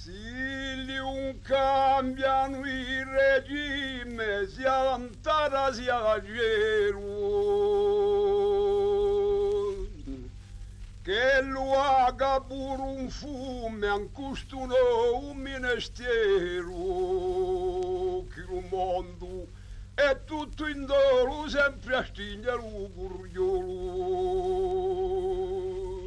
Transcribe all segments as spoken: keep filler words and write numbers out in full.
Si un cambiano il regime, si allantara si agero, che lo haga pure un fume, ancustuno un ministero, che il mondo è tutto in dolo, sempre a stingere un curriolo.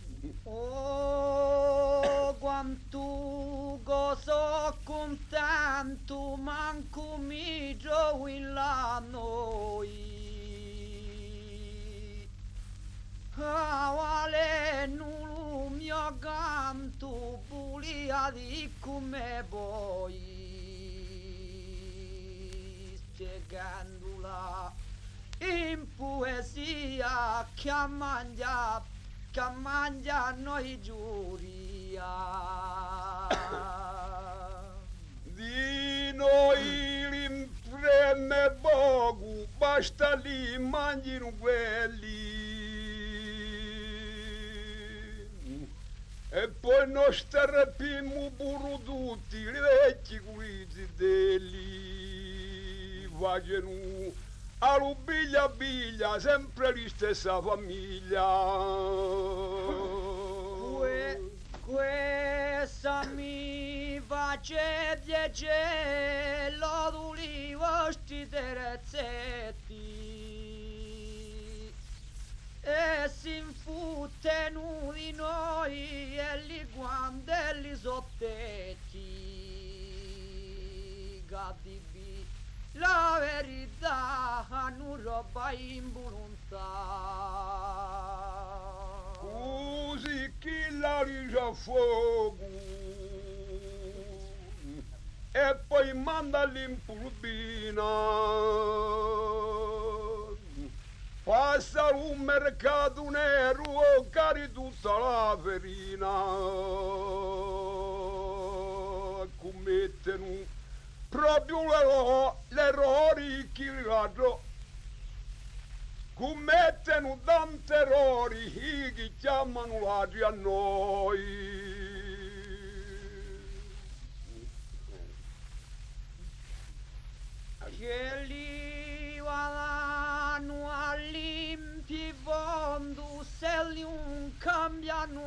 Oh, quanto gozo contento, manco mi gioco in la noi. Avale nulu mio canto, bulia di come voi, spiegandola in poesia che a mangia, che a mangia noi giuria. Di noi l'impreme poco, basta li mangino quelli. E poi noi stareppiamo pure tutti, i vecchi guidi degli facciano a biglia biglia, sempre la stessa famiglia. Que, questa mi face piacere, lo di vostri terezzetti. E si infuttenu di noi e li guandelli sottetti. Gaddibi, la verità non roba in volontà. Così chi la rige a fuoco e poi manda l'impulbina. Passa un mercato nero, cari tutta la farina, commettono proprio l'errore chi raggio, commettono tanti errori che chiamano l'agi a noi. Che li vadano all'impivondo se li un cambiano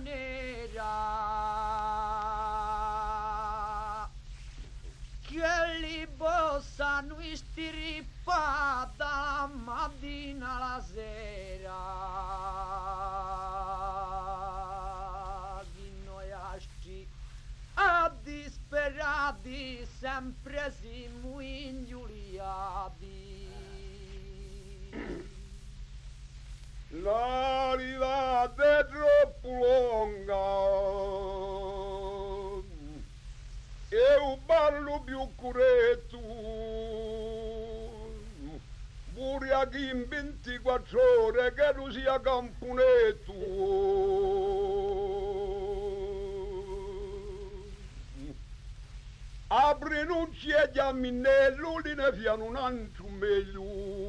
maniera, che li possano istirippare dalla mattina alla sera, di noi asci a disperati sempre siamo ingiuriati. La vita è troppo lunga e un ballo più curetto, pure a chi in ventiquattro ore che tu sia camponetto. Apri non c'è già minnello, li ne fiano un altro meglio.